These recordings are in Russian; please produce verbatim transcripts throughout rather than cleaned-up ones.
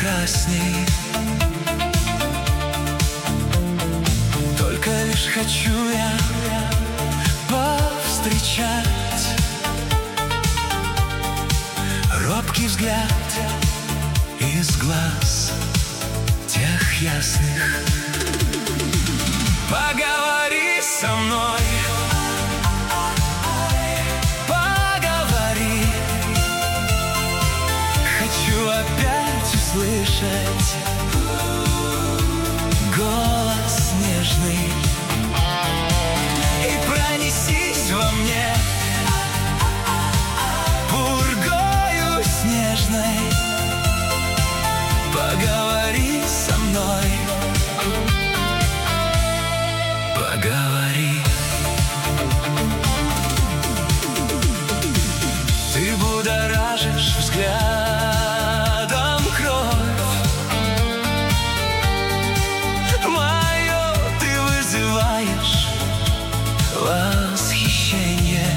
прекрасней. Только лишь хочу я повстречать робкий взгляд из глаз тех ясных. Поговори со мной, поговори. Хочу опять услышать голос нежный и пронесись во мне пургою снежной. Поговори со мной, поговори. Ты будоражишь взглядом кровь мое, ты вызываешь восхищение.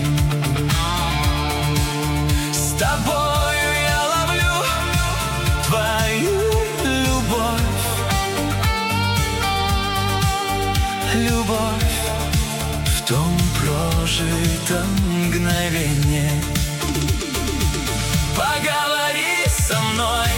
С тобою я ловлю твою любовь, любовь в том прожитом мгновении. Поговори со мной,